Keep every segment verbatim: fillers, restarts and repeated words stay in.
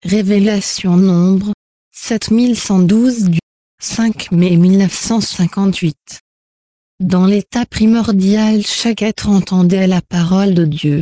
Révélation Nombre, sept mille cent douze du cinq mai mille neuf cent cinquante-huit. Dans l'état primordial, chaque être entendait la parole de Dieu.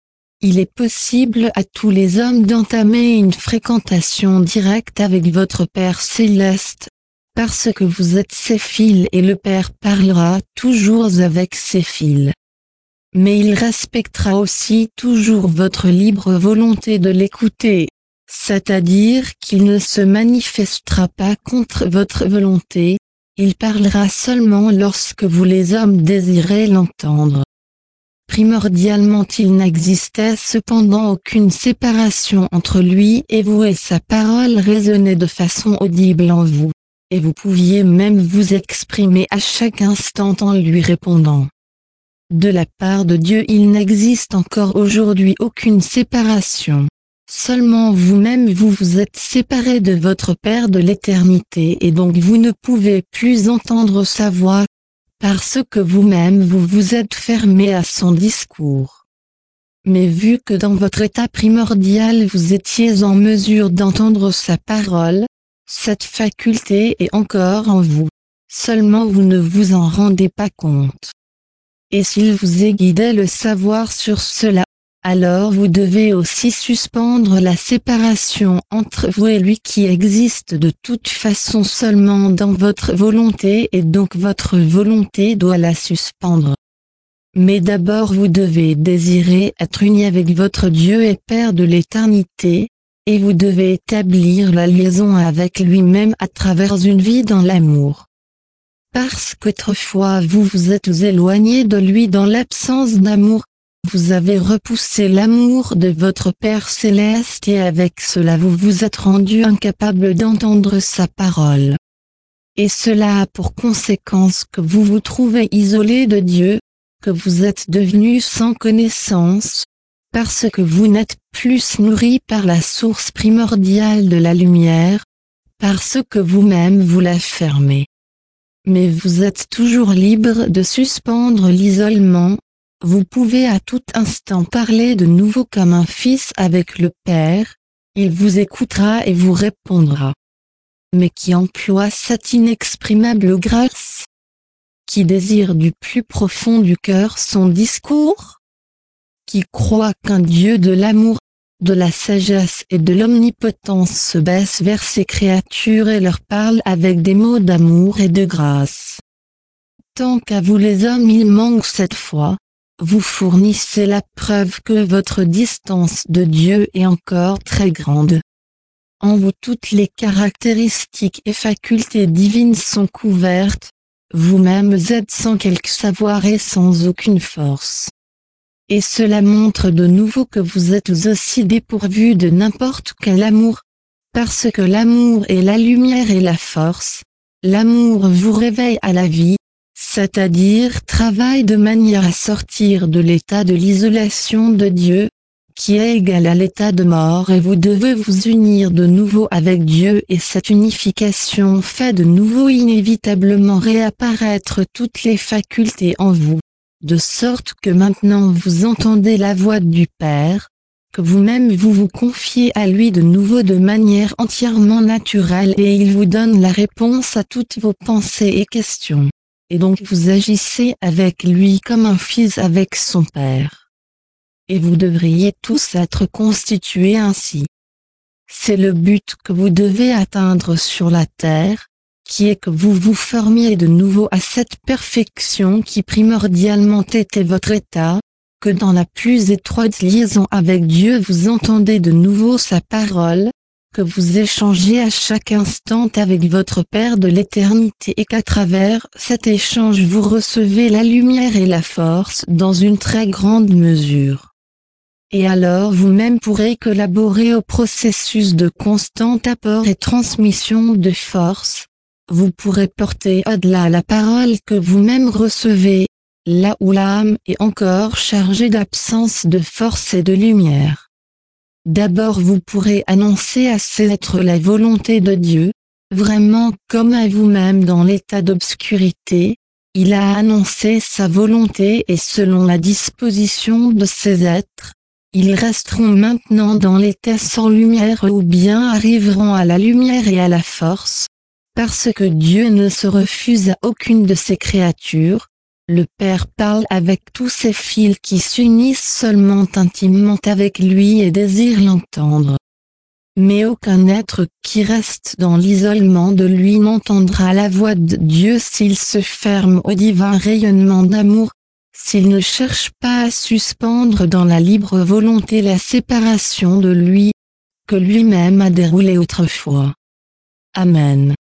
Il est possible à tous les hommes d'entamer une fréquentation directe avec votre Père céleste, parce que vous êtes ses fils et le Père parlera toujours avec ses fils. Mais il respectera aussi toujours votre libre volonté de l'écouter, c'est-à-dire qu'il ne se manifestera pas contre votre volonté, il parlera seulement lorsque vous les hommes désirez l'entendre. Primordialement il n'existait cependant aucune séparation entre lui et vous et sa parole résonnait de façon audible en vous, et vous pouviez même vous exprimer à chaque instant en lui répondant. De la part de Dieu il n'existe encore aujourd'hui aucune séparation. Seulement vous-même vous vous êtes séparés de votre Père de l'éternité et donc vous ne pouvez plus entendre sa voix, parce que vous-même vous vous êtes fermés à son discours. Mais vu que dans votre état primordial vous étiez en mesure d'entendre sa parole, cette faculté est encore en vous, seulement vous ne vous en rendez pas compte. Et s'il vous est guidé le savoir sur cela, alors vous devez aussi suspendre la séparation entre vous et lui qui existe de toute façon seulement dans votre volonté et donc votre volonté doit la suspendre. Mais d'abord vous devez désirer être uni avec votre Dieu et Père de l'éternité, et vous devez établir la liaison avec lui-même à travers une vie dans l'amour. Parce qu'autrefois vous vous êtes éloigné de lui dans l'absence d'amour, vous avez repoussé l'amour de votre Père céleste et avec cela vous vous êtes rendu incapable d'entendre sa parole. Et cela a pour conséquence que vous vous trouvez isolé de Dieu, que vous êtes devenu sans connaissance, parce que vous n'êtes plus nourri par la source primordiale de la lumière, parce que vous-même vous la fermez. Mais vous êtes toujours libre de suspendre l'isolement. Vous pouvez à tout instant parler de nouveau comme un fils avec le Père, il vous écoutera et vous répondra. Mais qui emploie cette inexprimable grâce? Qui désire du plus profond du cœur son discours? Qui croit qu'un Dieu de l'amour, de la sagesse et de l'omnipotence se baisse vers ses créatures et leur parle avec des mots d'amour et de grâce? Tant qu'à vous les hommes il manque cette foi, vous fournissez la preuve que votre distance de Dieu est encore très grande. En vous toutes les caractéristiques et facultés divines sont couvertes, vous-même êtes sans quelque savoir et sans aucune force. Et cela montre de nouveau que vous êtes aussi dépourvus de n'importe quel amour, parce que l'amour est la lumière et la force, l'amour vous réveille à la vie, c'est-à-dire travaille de manière à sortir de l'état de l'isolation de Dieu, qui est égal à l'état de mort et vous devez vous unir de nouveau avec Dieu et cette unification fait de nouveau inévitablement réapparaître toutes les facultés en vous, de sorte que maintenant vous entendez la voix du Père, que vous-même vous vous confiez à lui de nouveau de manière entièrement naturelle et il vous donne la réponse à toutes vos pensées et questions. Et donc vous agissez avec lui comme un fils avec son Père. Et vous devriez tous être constitués ainsi. C'est le but que vous devez atteindre sur la terre, qui est que vous vous formiez de nouveau à cette perfection qui primordialement était votre état, que dans la plus étroite liaison avec Dieu vous entendez de nouveau sa parole, que vous échangez à chaque instant avec votre Père de l'éternité et qu'à travers cet échange vous recevez la lumière et la force dans une très grande mesure. Et alors vous-même pourrez collaborer au processus de constant apport et transmission de force, vous pourrez porter au-delà la parole que vous-même recevez, là où l'âme est encore chargée d'absence de force et de lumière. D'abord vous pourrez annoncer à ces êtres la volonté de Dieu, vraiment comme à vous-même dans l'état d'obscurité, il a annoncé sa volonté et selon la disposition de ces êtres, Ils resteront maintenant dans l'état sans lumière ou bien arriveront à la lumière et à la force, parce que Dieu ne se refuse à aucune de ses créatures. Le Père parle avec tous ses fils qui s'unissent seulement intimement avec lui et désirent l'entendre. Mais aucun être qui reste dans l'isolement de lui n'entendra la voix de Dieu s'il se ferme au divin rayonnement d'amour, s'il ne cherche pas à suspendre dans la libre volonté la séparation de lui, que lui-même a déroulée autrefois. Amen.